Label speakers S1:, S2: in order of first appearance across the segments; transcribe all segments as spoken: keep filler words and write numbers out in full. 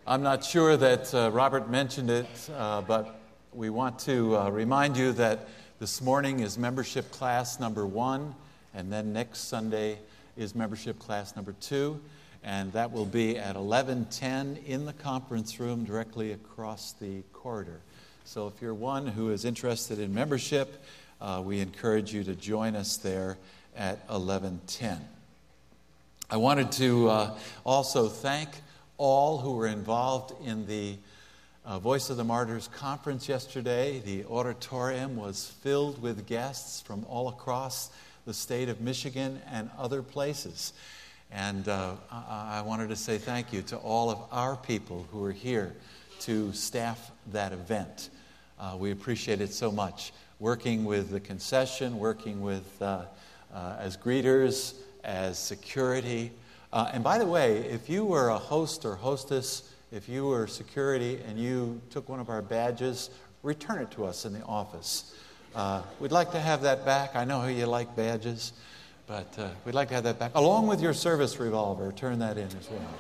S1: I'm not sure that uh, Robert mentioned it, uh, but we want to uh, remind you that this morning is membership class number one, and then next Sunday is membership class number two, and that will be at eleven ten in the conference room directly across the corridor. So if you're one who is interested in membership, uh, we encourage you to join us there at eleven ten. I wanted to uh, also thank all who were involved in the uh, Voice of the Martyrs conference yesterday. The auditorium was filled with guests from all across the state of Michigan and other places. And uh, I-, I wanted to say thank you to all of our people who are here to staff that event. Uh, we appreciate it so much. Working with the concession, working with uh, uh, as greeters, as security. Uh, and by the way, if you were a host or hostess, if you were security and you took one of our badges, return it to us in the office. Uh, we'd like to have that back. I know how you like badges, but uh, we'd like to have that back. Along with your service revolver, turn that in as well.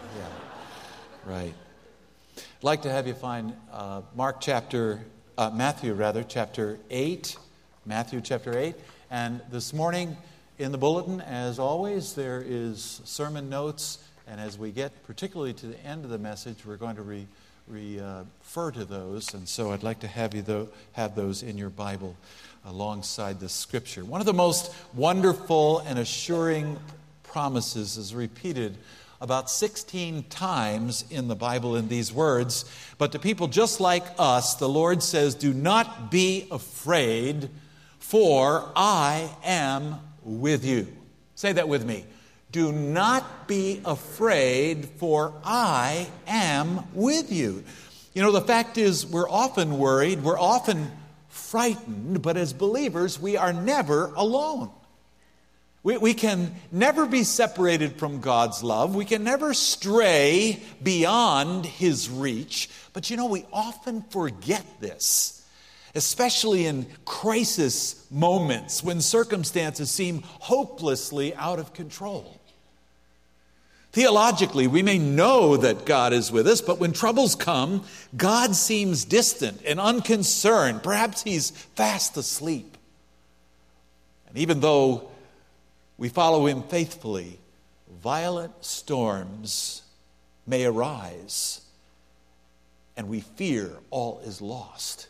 S1: Yeah, right. I'd like to have you find uh, Mark chapter, uh, Matthew rather, chapter eight. Matthew chapter eight. And this morning, in the bulletin, as always, there is sermon notes, and as we get particularly to the end of the message, we're going to re, re, uh, refer to those, and so I'd like to have you though, have those in your Bible alongside the Scripture. One of the most wonderful and assuring promises is repeated about sixteen times in the Bible in these words, but to people just like us, the Lord says, "Do not be afraid, for I am with you." Say that with me. Do not be afraid, for I am with you. You know, the fact is, we're often worried, we're often frightened, but as believers, we are never alone. We, we can never be separated from God's love. We can never stray beyond His reach. But you know, we often forget this. Especially in crisis moments when circumstances seem hopelessly out of control. Theologically, we may know that God is with us, but when troubles come, God seems distant and unconcerned. Perhaps He's fast asleep. And even though we follow Him faithfully, violent storms may arise, and we fear all is lost.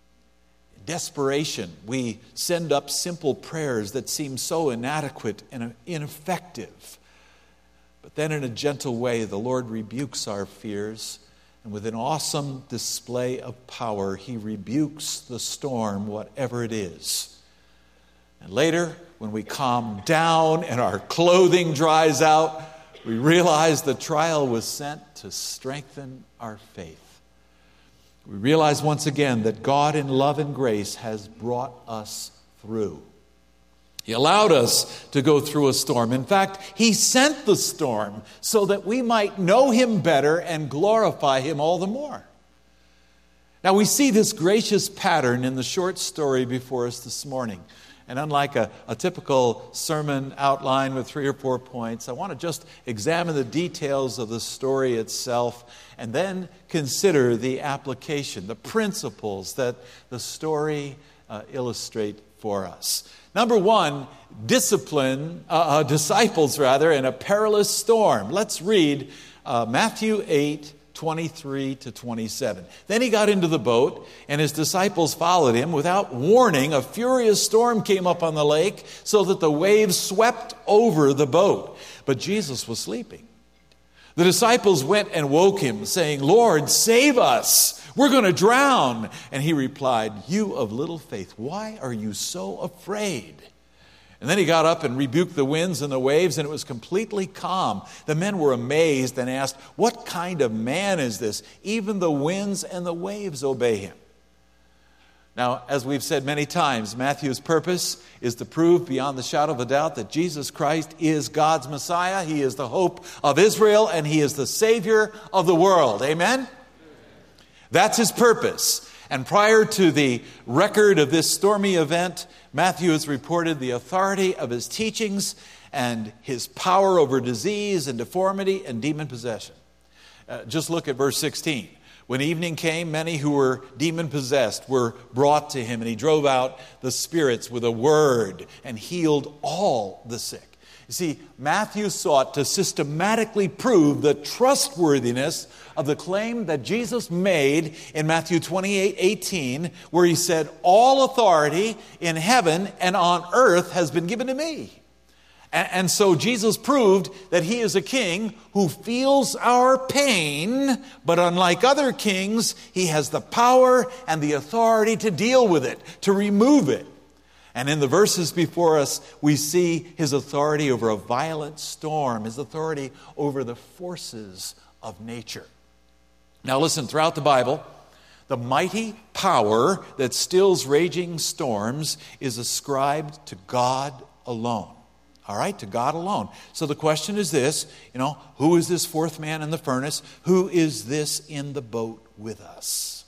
S1: Desperation, we send up simple prayers that seem so inadequate and ineffective. But then in a gentle way, the Lord rebukes our fears, and with an awesome display of power, He rebukes the storm, whatever it is. And later, when we calm down and our clothing dries out, we realize the trial was sent to strengthen our faith. We realize once again that God in love and grace has brought us through. He allowed us to go through a storm. In fact, He sent the storm so that we might know Him better and glorify Him all the more. Now we see this gracious pattern in the short story before us this morning. And unlike a, a typical sermon outline with three or four points, I want to just examine the details of the story itself and then consider the application, the principles that the story uh, illustrate for us. Number one, discipline, uh, uh, disciples rather, in a perilous storm. Let's read uh, Matthew eight, twenty-three to twenty-seven. Then He got into the boat, and His disciples followed Him. Without warning, a furious storm came up on the lake, so that the waves swept over the boat. But Jesus was sleeping. The disciples went and woke Him, saying, "Lord, save us. We're going to drown." And He replied, "You of little faith, why are you so afraid?" And then He got up and rebuked the winds and the waves, and it was completely calm. The men were amazed and asked, "What kind of man is this? Even the winds and the waves obey Him." Now, as we've said many times, Matthew's purpose is to prove beyond the shadow of a doubt that Jesus Christ is God's Messiah. He is the hope of Israel, and He is the Savior of the world. Amen? That's His purpose. And prior to the record of this stormy event, Matthew has reported the authority of His teachings and His power over disease and deformity and demon possession. Uh, just look at verse sixteen. When evening came, many who were demon-possessed were brought to him, and he drove out the spirits with a word and healed all the sick. You see, Matthew sought to systematically prove the trustworthiness of the claim that Jesus made in Matthew twenty-eight eighteen, where he said, all authority in heaven and on earth has been given to me. And so Jesus proved that he is a king who feels our pain, but unlike other kings, he has the power and the authority to deal with it, to remove it. And in the verses before us, we see his authority over a violent storm, his authority over the forces of nature. Now listen, throughout the Bible, the mighty power that stills raging storms is ascribed to God alone. All right, to God alone. So the question is this, you know, who is this fourth man in the furnace? Who is this in the boat with us?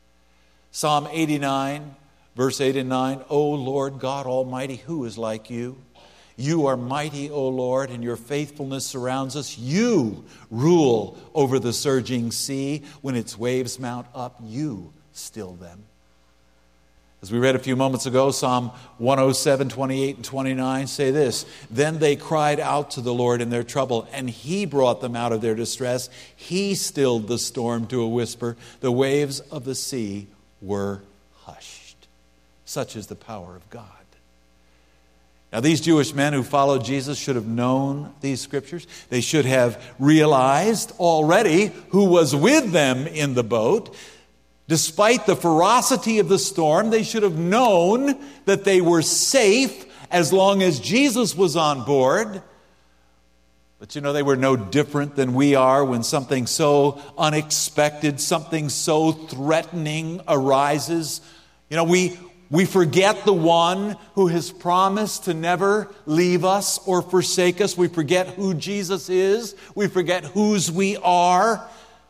S1: Psalm eighty-nine, verse eight and nine, O Lord God Almighty, who is like you? You are mighty, O Lord, and your faithfulness surrounds us. You rule over the surging sea. When its waves mount up, you still them. As we read a few moments ago, Psalm one oh seven, twenty-eight and twenty-nine say this, then they cried out to the Lord in their trouble, and he brought them out of their distress. He stilled the storm to a whisper. The waves of the sea were hushed. Such is the power of God. Now, these Jewish men who followed Jesus should have known these scriptures. They should have realized already who was with them in the boat. Despite the ferocity of the storm, they should have known that they were safe as long as Jesus was on board. But you know, they were no different than we are when something so unexpected, something so threatening arises. You know, we, we forget the one who has promised to never leave us or forsake us. We forget who Jesus is. We forget whose we are.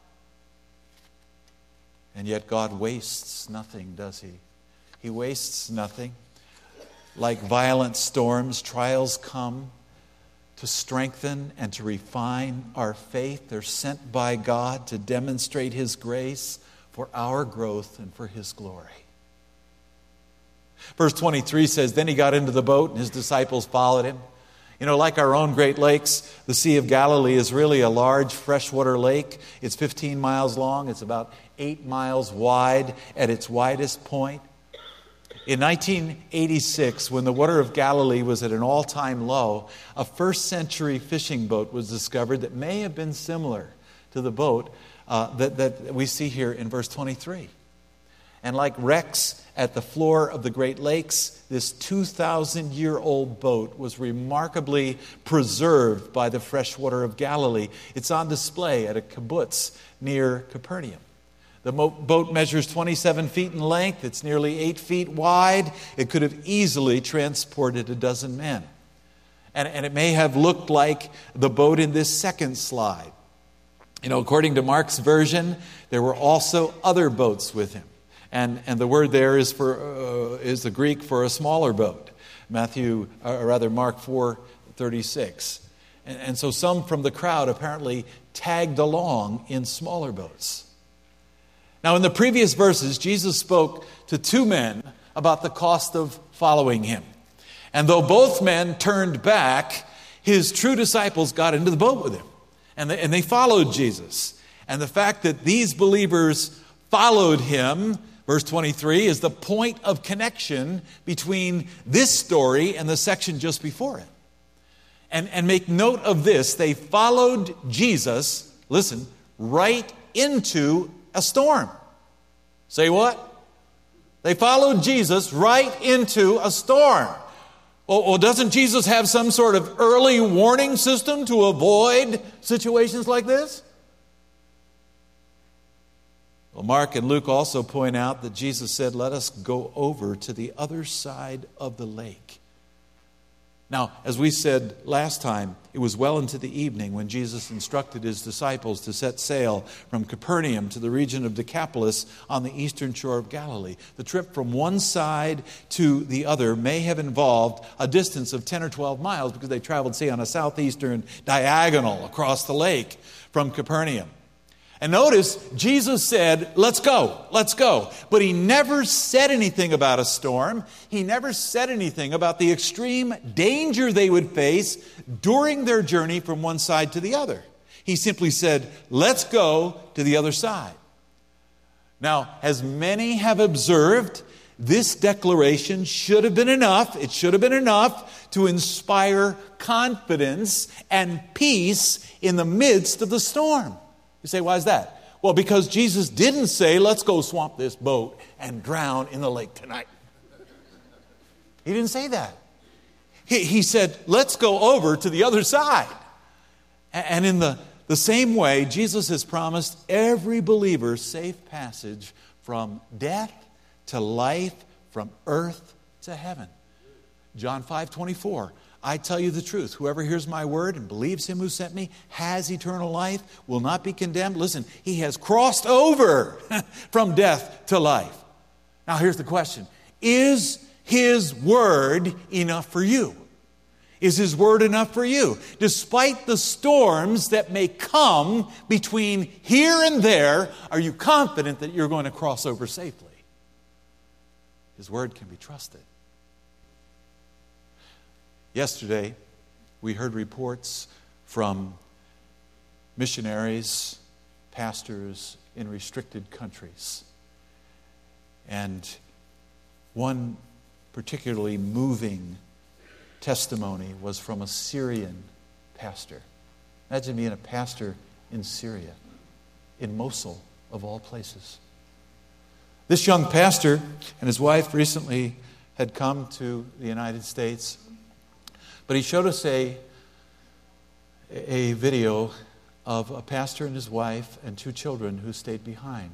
S1: And yet God wastes nothing, does he? He wastes nothing. Like violent storms, trials come to strengthen and to refine our faith. They're sent by God to demonstrate his grace for our growth and for his glory. Verse twenty-three says, then he got into the boat and his disciples followed him. You know, like our own Great Lakes, the Sea of Galilee is really a large freshwater lake. It's fifteen miles long. It's about eight miles wide at its widest point. In nineteen eighty-six, when the water of Galilee was at an all-time low, a first century fishing boat was discovered that may have been similar to the boat uh, that, that we see here in verse twenty-three. And like wrecks at the floor of the Great Lakes, this two thousand year old boat was remarkably preserved by the freshwater of Galilee. It's on display at a kibbutz near Capernaum. The mo- boat measures twenty-seven feet in length. It's nearly eight feet wide. It could have easily transported a dozen men. And, and it may have looked like the boat in this second slide. You know, according to Mark's version, there were also other boats with him. And, and the word there is for uh, is the Greek for a smaller boat. Matthew, or rather Mark four thirty-six. And, and so some from the crowd apparently tagged along in smaller boats. Now in the previous verses, Jesus spoke to two men about the cost of following him. And though both men turned back, his true disciples got into the boat with him. And they, and they followed Jesus. And the fact that these believers followed him, verse twenty-three, is the point of connection between this story and the section just before it. And, and make note of this. They followed Jesus, listen, right into a storm. Say what? They followed Jesus right into a storm. Well, well, doesn't Jesus have some sort of early warning system to avoid situations like this? Well, Mark and Luke also point out that Jesus said, let us go over to the other side of the lake. Now, as we said last time, it was well into the evening when Jesus instructed his disciples to set sail from Capernaum to the region of Decapolis on the eastern shore of Galilee. The trip from one side to the other may have involved a distance of ten or twelve miles because they traveled, say, on a southeastern diagonal across the lake from Capernaum. And notice, Jesus said, let's go, let's go. But he never said anything about a storm. He never said anything about the extreme danger they would face during their journey from one side to the other. He simply said, let's go to the other side. Now, as many have observed, this declaration should have been enough. It should have been enough to inspire confidence and peace in the midst of the storm. You say, why is that? Well, because Jesus didn't say, let's go swamp this boat and drown in the lake tonight. He didn't say that. He, he said, let's go over to the other side. And in the, the same way, Jesus has promised every believer safe passage from death to life, from earth to heaven. John five twenty-four. I tell you the truth, whoever hears my word and believes him who sent me has eternal life, will not be condemned. Listen, he has crossed over from death to life. Now here's the question. Is his word enough for you? Is his word enough for you? Despite the storms that may come between here and there, are you confident that you're going to cross over safely? His word can be trusted. Yesterday, we heard reports from missionaries, pastors in restricted countries. And one particularly moving testimony was from a Syrian pastor. Imagine being a pastor in Syria, in Mosul, of all places. This young pastor and his wife recently had come to the United States. But he showed us a, a video of a pastor and his wife and two children who stayed behind.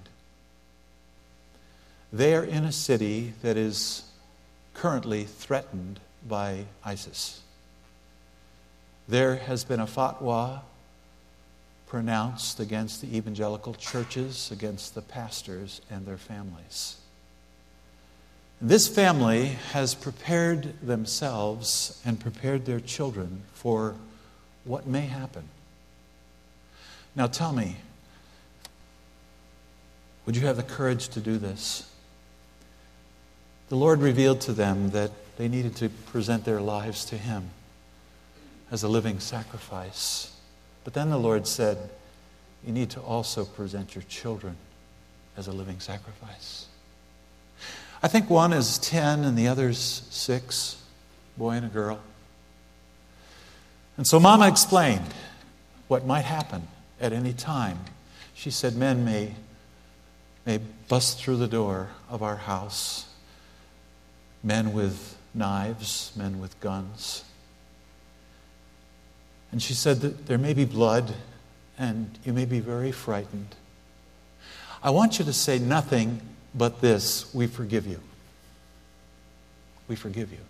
S1: They are in a city that is currently threatened by ISIS. There has been a fatwa pronounced against the evangelical churches, against the pastors and their families. This family has prepared themselves and prepared their children for what may happen. Now tell me, would you have the courage to do this? The Lord revealed to them that they needed to present their lives to Him as a living sacrifice. But then the Lord said, you need to also present your children as a living sacrifice. I think one is ten and the other's six, boy and a girl. And so Mama explained what might happen at any time. She said, men may, may bust through the door of our house. Men with knives, men with guns. And she said that there may be blood and you may be very frightened. I want you to say nothing but this: we forgive you. We forgive you.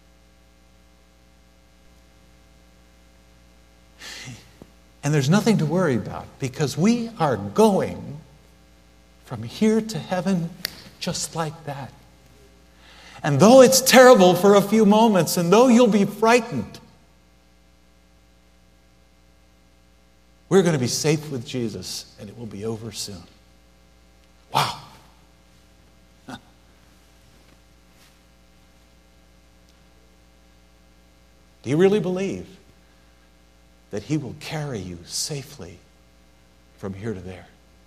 S1: And there's nothing to worry about, because we are going from here to heaven just like that. And though it's terrible for a few moments, and though you'll be frightened, we're going to be safe with Jesus, and it will be over soon. Wow. Huh. Do you really believe that He will carry you safely from here to there?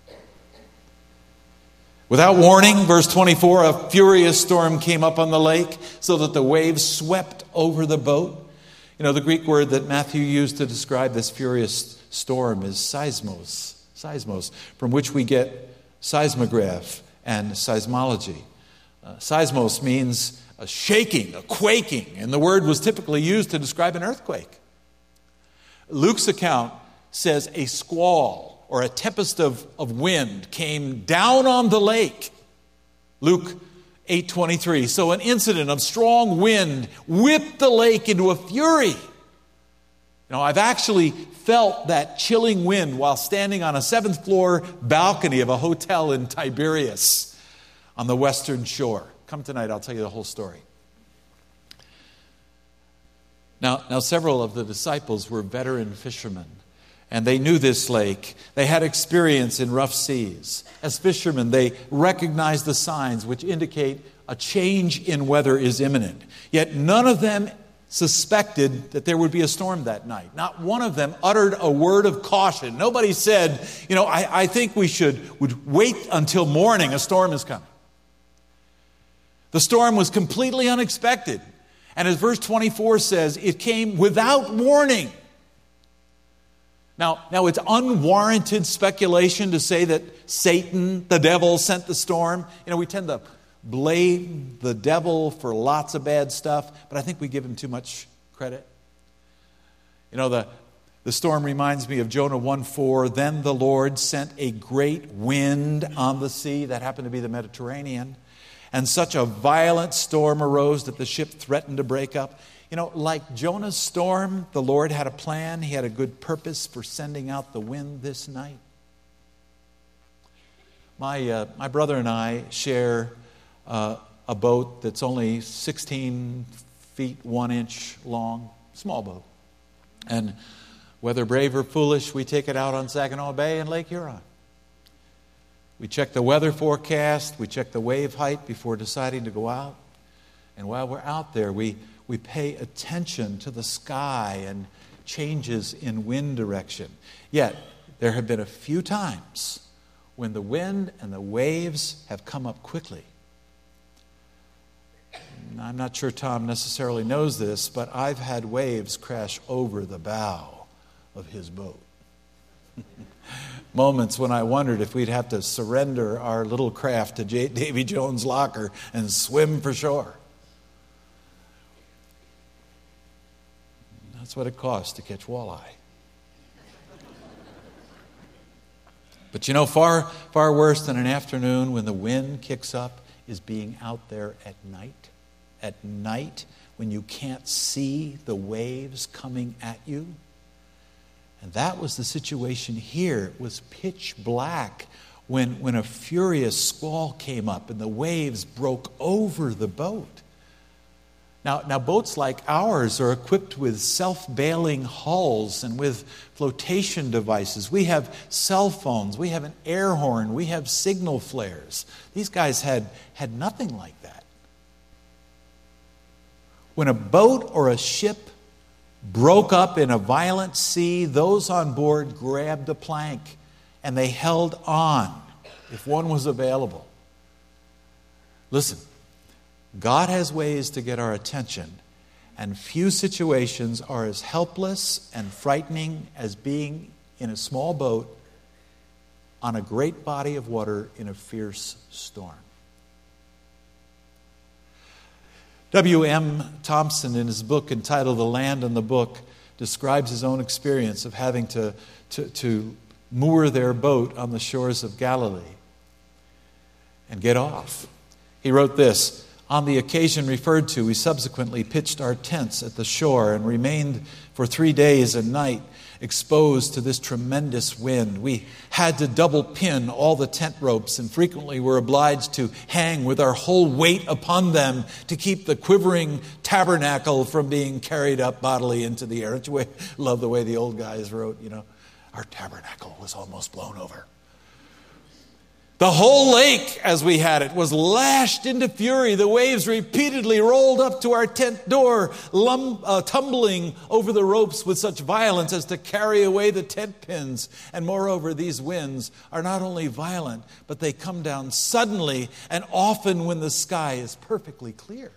S1: Without warning, verse twenty-four, a furious storm came up on the lake so that the waves swept over the boat. You know, the Greek word that Matthew used to describe this furious storm is seismos, seismos, from which we get seismograph and seismology. Uh, seismos means a shaking, a quaking, and the word was typically used to describe an earthquake. Luke's account says a squall or a tempest of, of wind came down on the lake. Luke eight twenty-three. So an incident of strong wind whipped the lake into a fury. Now, I've actually felt that chilling wind while standing on a seventh floor balcony of a hotel in Tiberias on the western shore. Come tonight, I'll tell you the whole story. Now, now several of the disciples were veteran fishermen, And they knew this lake. They had experience in rough seas. As fishermen, they recognized the signs which indicate a change in weather is imminent. Yet none of them suspected that there would be a storm that night. Not one of them uttered a word of caution. Nobody said, you know, I, I think we should would wait until morning. A storm is coming. The storm was completely unexpected. And as verse twenty-four says, it came without warning. Now, now it's unwarranted speculation to say that Satan, the devil, sent the storm. You know, we tend to blame the devil for lots of bad stuff, but I think we give him too much credit. You know, the, the storm reminds me of Jonah one four. Then the Lord sent a great wind on the sea. That happened to be the Mediterranean. And such a violent storm arose that the ship threatened to break up. You know, like Jonah's storm, the Lord had a plan. He had a good purpose for sending out the wind this night. My, uh, my brother and I share uh, a boat that's only sixteen feet, one inch long, small boat. And whether brave or foolish, we take it out on Saginaw Bay and Lake Huron. We check the weather forecast, we check the wave height before deciding to go out. And while we're out there, we, we pay attention to the sky and changes in wind direction. Yet, there have been a few times when the wind and the waves have come up quickly. I'm not sure Tom necessarily knows this, but I've had waves crash over the bow of his boat. Moments when I wondered if we'd have to surrender our little craft to J- Davy Jones' locker and swim for shore. That's what it costs to catch walleye. But you know, far, far worse than an afternoon when the wind kicks up is being out there at night. At night when you can't see the waves coming at you. And that was the situation here. It was pitch black when, when a furious squall came up and the waves broke over the boat. Now, now, boats like ours are equipped with self-bailing hulls and with flotation devices. We have cell phones. We have an air horn. We have signal flares. These guys had, had nothing like that. When a boat or a ship broke up in a violent sea, those on board grabbed a plank and they held on if one was available. Listen, God has ways to get our attention, and few situations are as helpless and frightening as being in a small boat on a great body of water in a fierce storm. W M Thompson, in his book entitled The Land and the Book, describes his own experience of having to, to, to moor their boat on the shores of Galilee and get off. He wrote this: on the occasion referred to, we subsequently pitched our tents at the shore and remained for three days and night exposed to this tremendous wind. We had to double pin all the tent ropes and frequently were obliged to hang with our whole weight upon them to keep the quivering tabernacle from being carried up bodily into the air. Don't you love the way the old guys wrote, you know, our tabernacle was almost blown over. The whole lake, as we had it, was lashed into fury. The waves repeatedly rolled up to our tent door, lum, uh, tumbling over the ropes with such violence as to carry away the tent pins. And moreover, these winds are not only violent, but they come down suddenly and often when the sky is perfectly clear.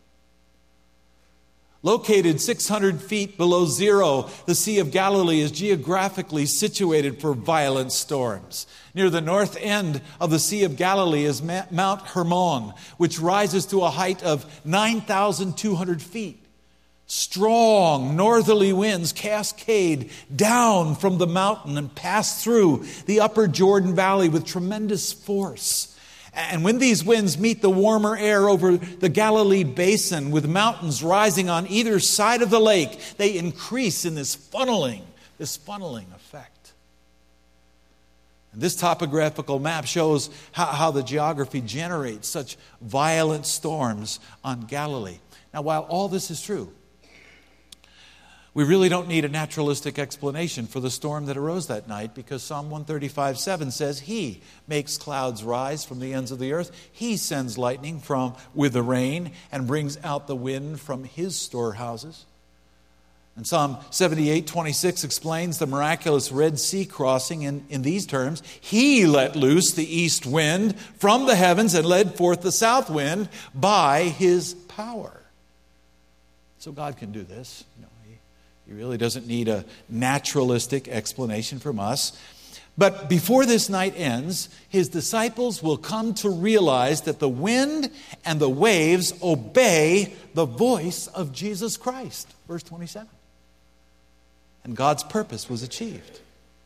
S1: Located six hundred feet below zero, the Sea of Galilee is geographically situated for violent storms. Near the north end of the Sea of Galilee is Mount Hermon, which rises to a height of nine thousand two hundred feet. Strong northerly winds cascade down from the mountain and pass through the upper Jordan Valley with tremendous force. And when these winds meet the warmer air over the Galilee basin with mountains rising on either side of the lake, they increase in this funneling, this funneling effect. And this topographical map shows how, how the geography generates such violent storms on Galilee. Now, while all this is true, We really don't need a naturalistic explanation for the storm that arose that night, because Psalm one thirty-five seven says, He makes clouds rise from the ends of the earth. He sends lightning from with the rain and brings out the wind from His storehouses. And Psalm seventy-eight twenty-six explains the miraculous Red Sea crossing in, in these terms. He let loose the east wind from the heavens and led forth the south wind by His power. So God can do this. You know, he, he really doesn't need a naturalistic explanation from us. But before this night ends, His disciples will come to realize that the wind and the waves obey the voice of Jesus Christ. Verse twenty-seven. And God's purpose was achieved.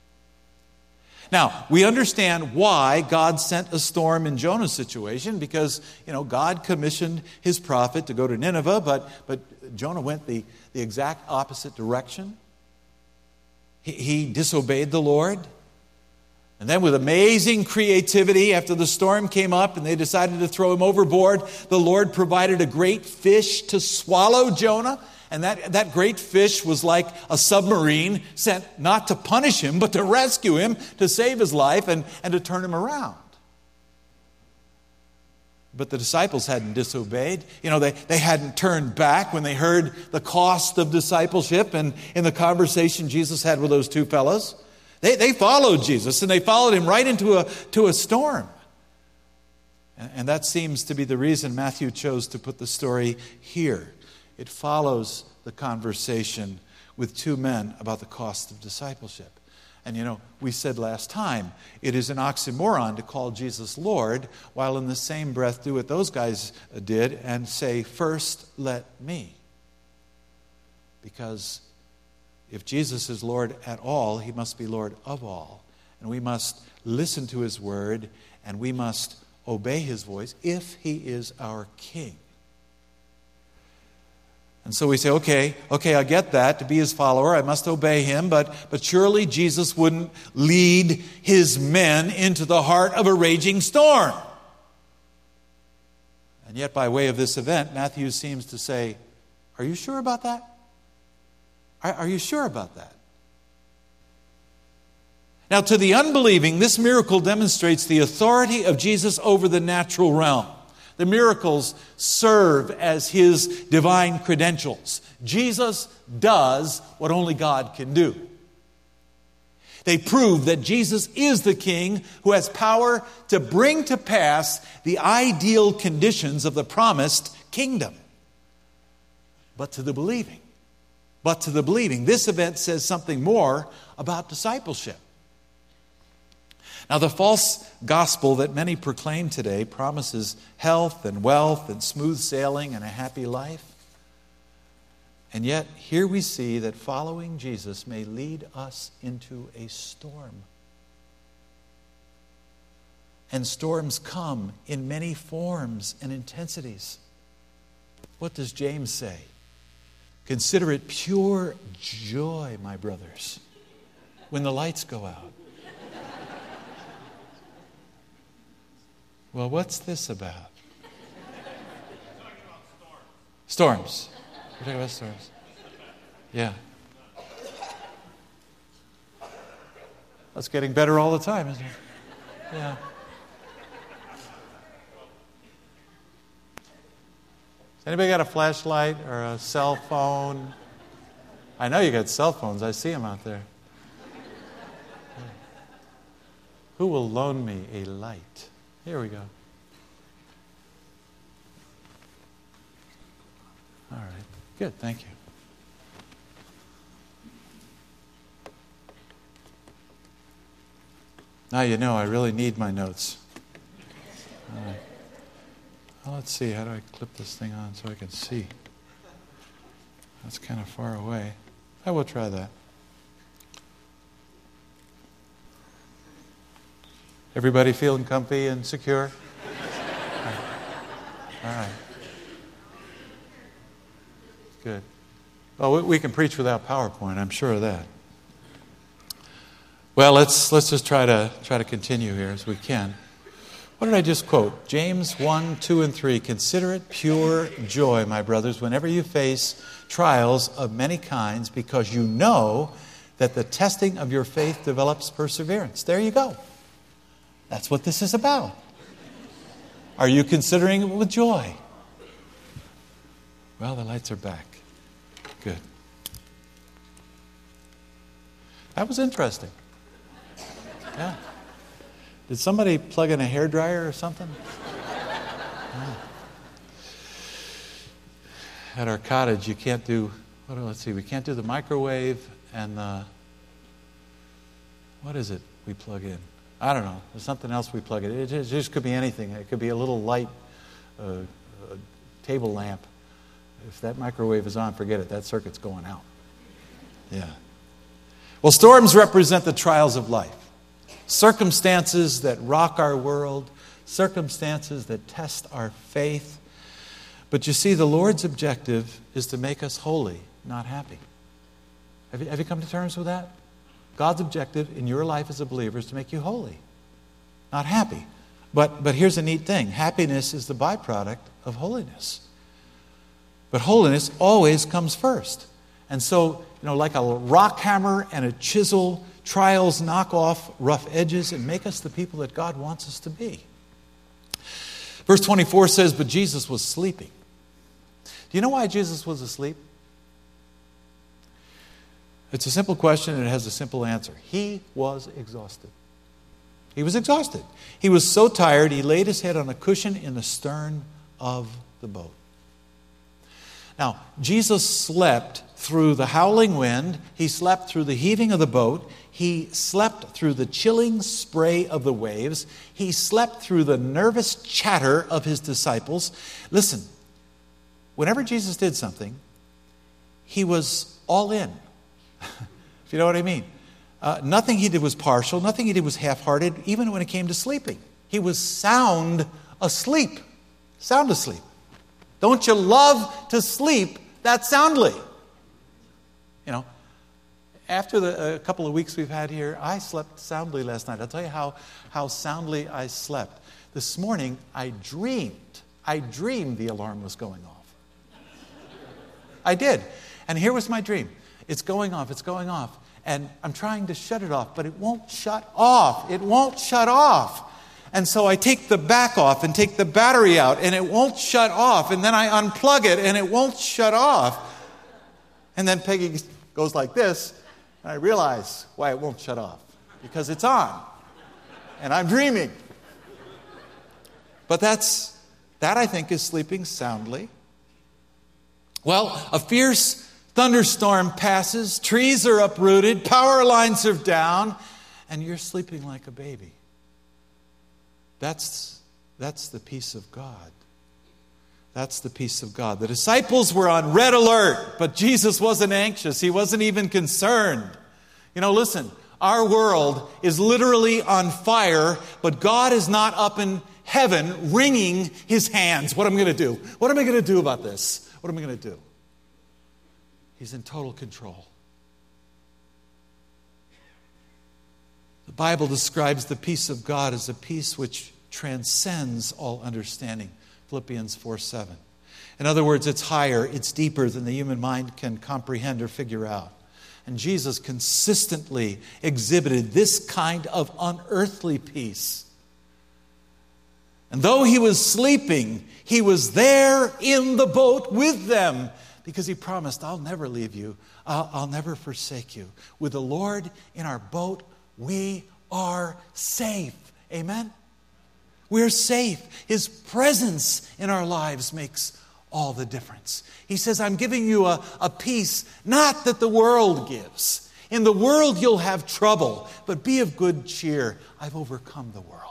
S1: Now, we understand why God sent a storm in Jonah's situation, because, you know, God commissioned His prophet to go to Nineveh, but, but Jonah went the, the exact opposite direction. He, he disobeyed the Lord. And then with amazing creativity, after the storm came up and they decided to throw him overboard, the Lord provided a great fish to swallow Jonah. And that, that great fish was like a submarine sent not to punish him, but to rescue him, to save his life, and, and to turn him around. But the disciples hadn't disobeyed. You know, they, they hadn't turned back when they heard the cost of discipleship and in the conversation Jesus had with those two fellows. They, they followed Jesus, and they followed Him right into a, to a storm. And, and that seems to be the reason Matthew chose to put the story here. It follows the conversation with two men about the cost of discipleship. And you know, we said last time, it is an oxymoron to call Jesus Lord, while in the same breath do what those guys did and say, first let me. Because if Jesus is Lord at all, He must be Lord of all. And we must listen to His word, and we must obey His voice if He is our King. And so we say, okay, okay, I get that. To be His follower, I must obey Him. But, but surely Jesus wouldn't lead His men into the heart of a raging storm. And yet, by way of this event, Matthew seems to say, are you sure about that? Are, are you sure about that? Now, to the unbelieving, this miracle demonstrates the authority of Jesus over the natural realm. The miracles serve as His divine credentials. Jesus does what only God can do. They prove that Jesus is the King who has power to bring to pass the ideal conditions of the promised kingdom. But to the believing, but to the believing, this event says something more about discipleship. Now, the false gospel that many proclaim today promises health and wealth and smooth sailing and a happy life. And yet, here we see that following Jesus may lead us into a storm. And storms come in many forms and intensities. What does James say? Consider it pure joy, my brothers, when the lights go out. Well, what's this about?
S2: We're talking about storms.
S1: Storms. We're talking about storms. Yeah. That's getting better all the time, isn't it? Yeah. Anybody got a flashlight or a cell phone? I know you got cell phones. I see them out there. Who will loan me a light? Here we go. All right. Good. Thank you. Now you know I really need my notes. All right. Well, let's see. How do I clip this thing on so I can see? That's kind of far away. I will try that. Everybody feeling comfy and secure? All right. All right. Good. Well, we, we can preach without PowerPoint. I'm sure of that. Well, let's let's just try to try to continue here as we can. What did I just quote? James one, two, and three. Consider it pure joy, my brothers, whenever you face trials of many kinds, because you know that the testing of your faith develops perseverance. There you go. That's what this is about. Are you considering it with joy? Well, the lights are back. Good. That was interesting. Yeah. Did somebody plug in a hairdryer or something? Yeah. At our cottage, you can't do, what, let's see, we can't do the microwave and the, what is it we plug in? I don't know. There's something else we plug in. It just, it just could be anything. It could be a little light uh, a table lamp. If that microwave is on, forget it. That circuit's going out. Yeah. Well, storms represent the trials of life. Circumstances that rock our world, circumstances that test our faith. But you see, the Lord's objective is to make us holy, not happy. Have you, have you come to terms with that? God's objective in your life as a believer is to make you holy, not happy. But, but here's a neat thing. Happiness is the byproduct of holiness. But holiness always comes first. And so, you know, like a rock hammer and a chisel, trials knock off rough edges and make us the people that God wants us to be. Verse twenty-four says, but Jesus was sleeping. Do you know why Jesus was asleep? It's a simple question and it has a simple answer. He was exhausted. He was exhausted. He was so tired, he laid his head on a cushion in the stern of the boat. Now, Jesus slept through the howling wind. He slept through the heaving of the boat. He slept through the chilling spray of the waves. He slept through the nervous chatter of his disciples. Listen, whenever Jesus did something, he was all in. If you know what I mean. Uh, nothing he did was partial. Nothing he did was half-hearted, even when it came to sleeping. He was sound asleep. Sound asleep. Don't you love to sleep that soundly? You know, after the a couple of weeks we've had here, I slept soundly last night. I'll tell you how, how soundly I slept. This morning, I dreamed. I dreamed the alarm was going off. I did. And here was my dream. It's going off. It's going off. And I'm trying to shut it off, but it won't shut off. It won't shut off. And so I take the back off and take the battery out, and it won't shut off. And then I unplug it, and it won't shut off. And then Peggy goes like this, and I realize why it won't shut off. Because it's on. And I'm dreaming. But that's, that I think is sleeping soundly. Well, a fierce thunderstorm passes, trees are uprooted, power lines are down, and you're sleeping like a baby. That's, that's the peace of God. That's the peace of God. The disciples were on red alert, but Jesus wasn't anxious. He wasn't even concerned. You know, listen, our world is literally on fire, but God is not up in heaven wringing his hands. What am I going to do? What am I going to do about this? What am I going to do? He's in total control. The Bible describes the peace of God as a peace which transcends all understanding. Philippians four seven. In other words, it's higher, it's deeper than the human mind can comprehend or figure out. And Jesus consistently exhibited this kind of unearthly peace. And though he was sleeping, he was there in the boat with them. Because he promised, I'll never leave you. I'll, I'll never forsake you. With the Lord in our boat, we are safe. Amen? We're safe. His presence in our lives makes all the difference. He says, I'm giving you a, a peace, not that the world gives. In the world you'll have trouble, but be of good cheer. I've overcome the world.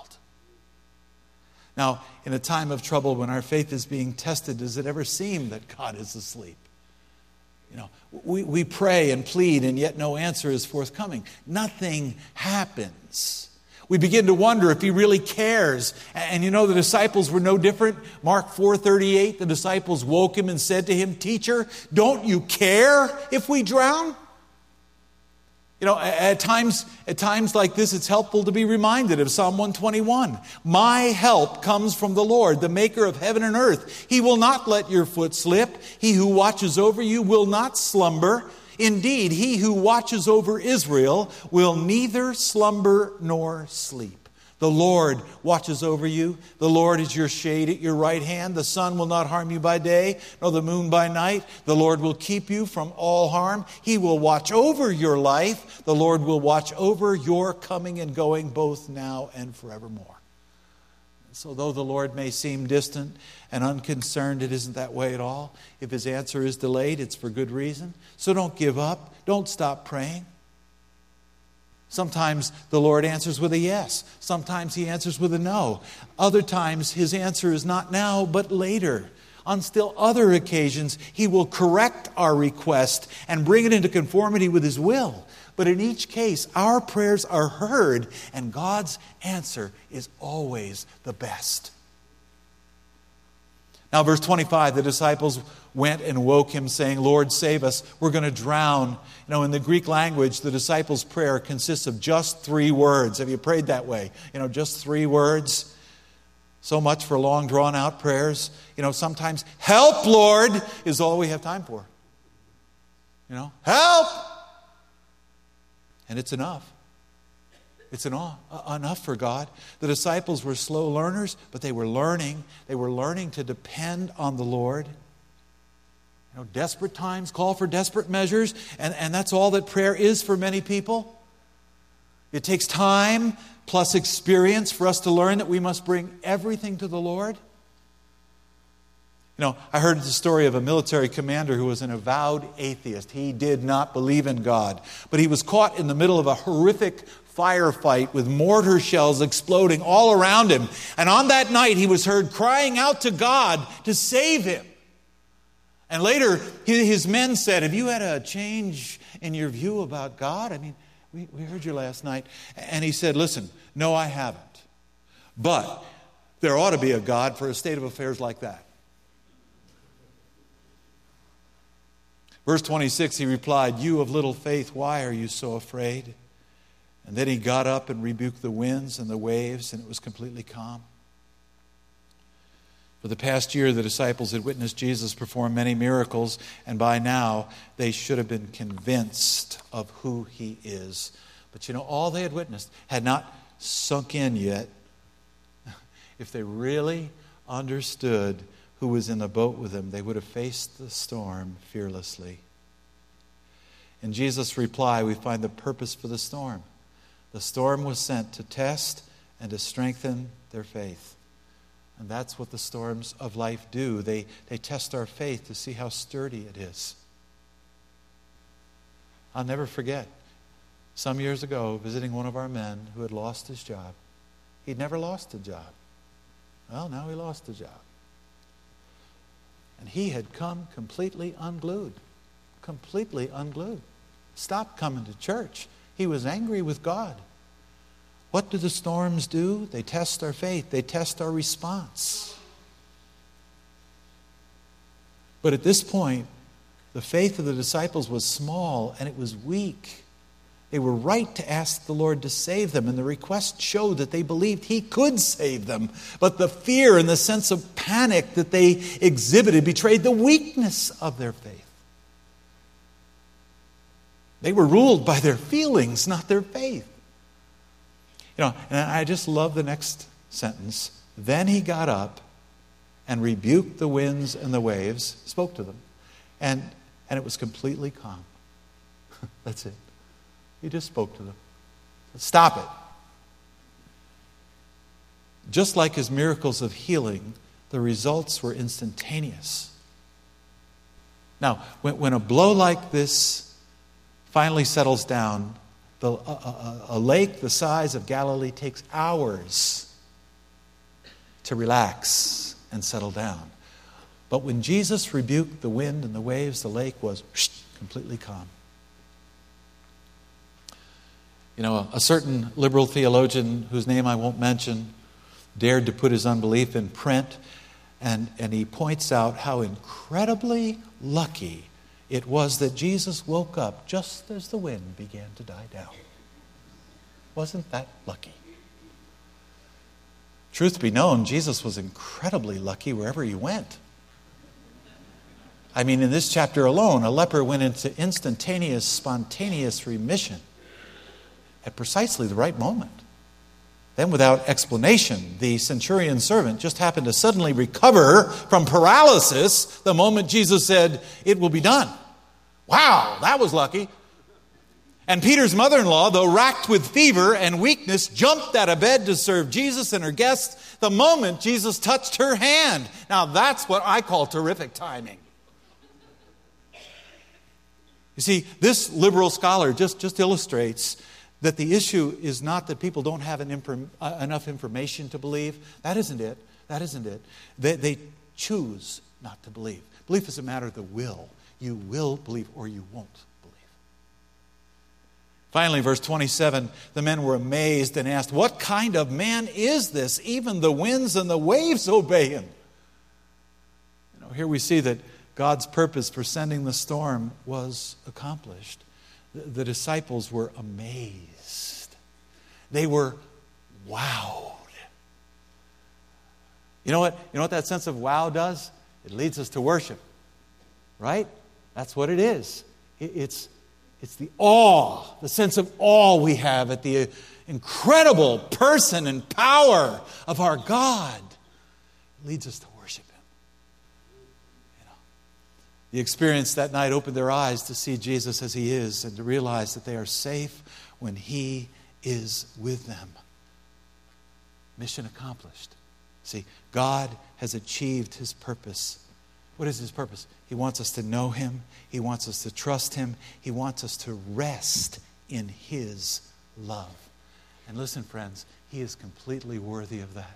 S1: Now, in a time of trouble when our faith is being tested, does it ever seem that God is asleep? You know, we, we pray and plead and yet no answer is forthcoming. Nothing happens. We begin to wonder if he really cares. And you know, the disciples were no different. Mark four thirty-eight, the disciples woke him and said to him, Teacher, don't you care if we drown? You know, at times, at times like this, it's helpful to be reminded of Psalm one twenty-one. My help comes from the Lord, the maker of heaven and earth. He will not let your foot slip. He who watches over you will not slumber. Indeed, he who watches over Israel will neither slumber nor sleep. The Lord watches over you. The Lord is your shade at your right hand. The sun will not harm you by day, nor the moon by night. The Lord will keep you from all harm. He will watch over your life. The Lord will watch over your coming and going, both now and forevermore. So though the Lord may seem distant and unconcerned, it isn't that way at all. If His answer is delayed, it's for good reason. So don't give up. Don't stop praying. Sometimes the Lord answers with a yes. Sometimes He answers with a no. Other times His answer is not now, but later. On still other occasions, He will correct our request and bring it into conformity with His will. But in each case, our prayers are heard, and God's answer is always the best. Now, verse twenty-five, the disciples went and woke Him, saying, Lord, save us. We're going to drown. You know, in the Greek language, the disciples' prayer consists of just three words. Have you prayed that way? You know, just three words. So much for long, drawn-out prayers. You know, sometimes, help, Lord, is all we have time for. You know, help! And it's enough. It's enough, enough for God. The disciples were slow learners, but they were learning. They were learning to depend on the Lord. You know, desperate times call for desperate measures, and, and that's all that prayer is for many people. It takes time plus experience for us to learn that we must bring everything to the Lord. You know, I heard the story of a military commander who was an avowed atheist. He did not believe in God, but he was caught in the middle of a horrific firefight with mortar shells exploding all around him. And on that night, he was heard crying out to God to save him. And later, his men said, have you had a change in your view about God? I mean, we, we heard you last night. And he said, listen, no, I haven't. But there ought to be a God for a state of affairs like that. Verse twenty-six, he replied, you of little faith, why are you so afraid? And then he got up and rebuked the winds and the waves, and it was completely calm. For the past year, the disciples had witnessed Jesus perform many miracles, and by now they should have been convinced of who He is. But you know, all they had witnessed had not sunk in yet. If they really understood who was in the boat with them, they would have faced the storm fearlessly. In Jesus' reply, we find the purpose for the storm. The storm was sent to test and to strengthen their faith. And that's what the storms of life do. They, they test our faith to see how sturdy it is. I'll never forget, some years ago, visiting one of our men who had lost his job. He'd never lost a job. Well, now he lost a job. And he had come completely unglued. Completely unglued. Stopped coming to church. He was angry with God. What do the storms do? They test our faith. They test our response. But at this point, the faith of the disciples was small and it was weak. They were right to ask the Lord to save them, and the request showed that they believed He could save them. But the fear and the sense of panic that they exhibited betrayed the weakness of their faith. They were ruled by their feelings, not their faith. You know, and I just love the next sentence. Then He got up and rebuked the winds and the waves, spoke to them, and, and it was completely calm. That's it. He just spoke to them. Stop it. Just like His miracles of healing, the results were instantaneous. Now, when, when a blow like this finally settles down, the, a, a, a lake the size of Galilee takes hours to relax and settle down. But when Jesus rebuked the wind and the waves, the lake was completely calm. You know, a certain liberal theologian whose name I won't mention dared to put his unbelief in print, and, and he points out how incredibly lucky it was that Jesus woke up just as the wind began to die down. Wasn't that lucky? Truth be known, Jesus was incredibly lucky wherever he went. I mean, in this chapter alone, a leper went into instantaneous, spontaneous remission at precisely the right moment. Then, without explanation, the centurion servant just happened to suddenly recover from paralysis the moment Jesus said, "It will be done." Wow, that was lucky. And Peter's mother-in-law, though racked with fever and weakness, jumped out of bed to serve Jesus and her guests the moment Jesus touched her hand. Now that's what I call terrific timing. You see, this liberal scholar just, just illustrates that the issue is not that people don't have an imp- uh, enough information to believe. That isn't it. That isn't it. They, they choose not to believe. Belief is a matter of the will. You will believe or you won't believe. Finally, verse twenty-seven, the men were amazed and asked, "What kind of man is this? Even the winds and the waves obey him." You know, here we see that God's purpose for sending the storm was accomplished. The, the disciples were amazed. They were wowed. You know what? You know what that sense of wow does? It leads us to worship. Right? That's what it is. It, it's It's the awe, the sense of awe we have at the incredible person and power of our God. It leads us to worship Him. You know, the experience that night opened their eyes to see Jesus as He is and to realize that they are safe when He is with them. Mission accomplished. See, God has achieved His purpose. What is His purpose? He wants us to know Him. He wants us to trust Him. He wants us to rest in His love. And listen, friends, He is completely worthy of that.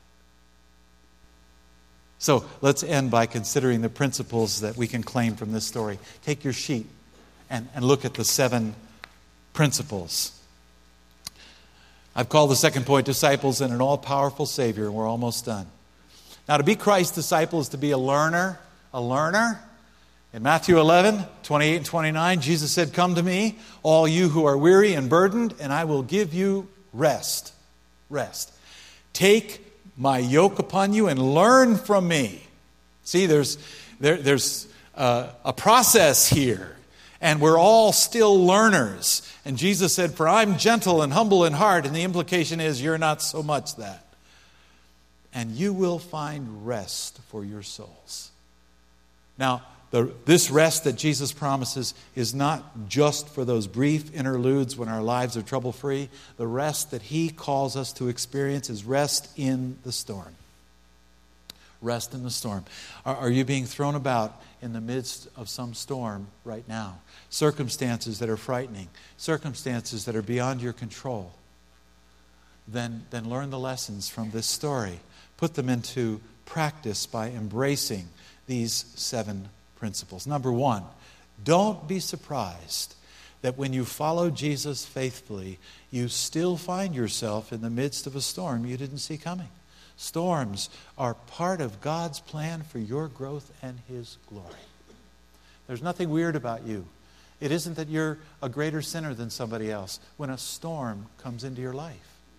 S1: So let's end by considering the principles that we can claim from this story. Take your sheet and, and look at the seven principles. I've called the second point, disciples and an all-powerful Savior, and we're almost done. Now, to be Christ's disciple is to be a learner, a learner. In Matthew eleven, twenty-eight and twenty-nine, Jesus said, "Come to me, all you who are weary and burdened, and I will give you rest." Rest. "Take my yoke upon you and learn from me." See, there's there, there's uh, a process here, and we're all still learners. And Jesus said, "For I'm gentle and humble in heart," and the implication is you're not so much that. "And you will find rest for your souls." Now, the, this rest that Jesus promises is not just for those brief interludes when our lives are trouble-free. The rest that He calls us to experience is rest in the storm. Rest in the storm. Are, are you being thrown about in the midst of some storm right now? Circumstances that are frightening. Circumstances that are beyond your control. Then, then learn the lessons from this story. Put them into practice by embracing these seven principles. Number one, don't be surprised that when you follow Jesus faithfully, you still find yourself in the midst of a storm you didn't see coming. Storms are part of God's plan for your growth and His glory. There's nothing weird about you. It isn't that you're a greater sinner than somebody else when a storm comes into your life.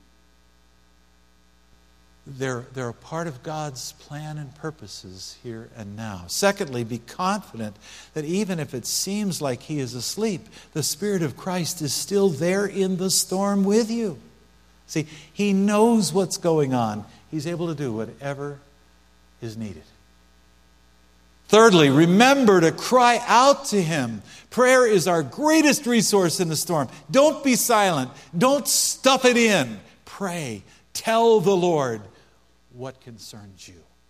S1: They're, they're a part of God's plan and purposes here and now. Secondly, be confident that even if it seems like He is asleep, the Spirit of Christ is still there in the storm with you. See, He knows what's going on. He's able to do whatever is needed. Thirdly, remember to cry out to Him. Prayer is our greatest resource in the storm. Don't be silent. Don't stuff it in. Pray. Tell the Lord what concerns you.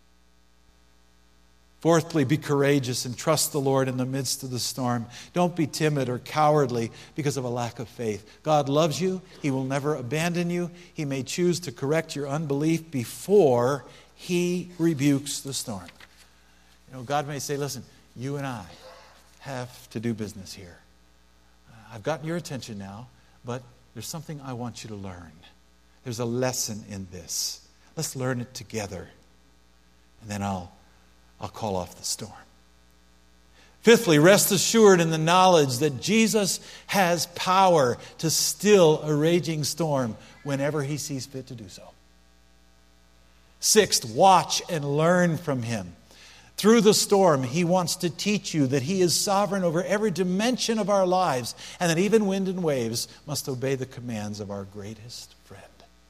S1: Fourthly, be courageous and trust the Lord in the midst of the storm. Don't be timid or cowardly because of a lack of faith. God loves you. He will never abandon you. He may choose to correct your unbelief before He rebukes the storm. You know, God may say, listen, you and I have to do business here. I've gotten your attention now, but there's something I want you to learn. There's a lesson in this. Let's learn it together. And then I'll, I'll call off the storm. Fifthly, rest assured in the knowledge that Jesus has power to still a raging storm whenever he sees fit to do so. Sixth, watch and learn from him. Through the storm, he wants to teach you that he is sovereign over every dimension of our lives, and that even wind and waves must obey the commands of our greatest friend.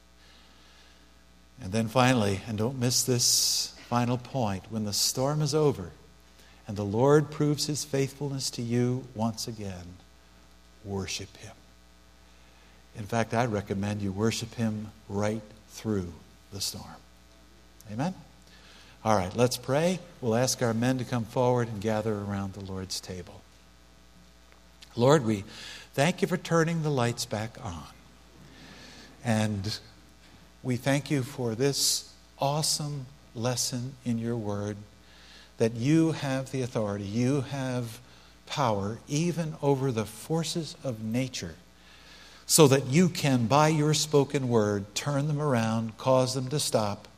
S1: And then finally, and don't miss this final point, when the storm is over and the Lord proves his faithfulness to you once again, worship him. In fact, I recommend you worship him right through the storm. Amen? All right, let's pray. We'll ask our men to come forward and gather around the Lord's table. Lord, we thank you for turning the lights back on. And we thank you for this awesome lesson in your word, that you have the authority, you have power even over the forces of nature, so that you can, by your spoken word, turn them around, cause them to stop,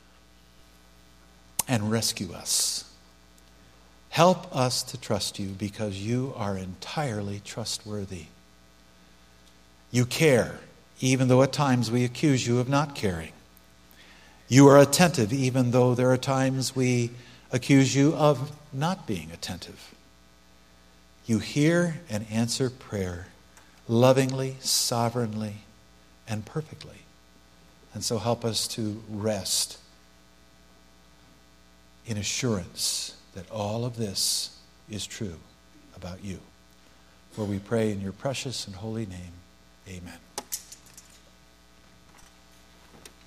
S1: and rescue us. Help us to trust you, because you are entirely trustworthy. You care, even though at times we accuse you of not caring. You are attentive, even though there are times we accuse you of not being attentive. You hear and answer prayer lovingly, sovereignly, and perfectly. And so help us to rest in assurance that all of this is true about you. For we pray in your precious and holy name, amen.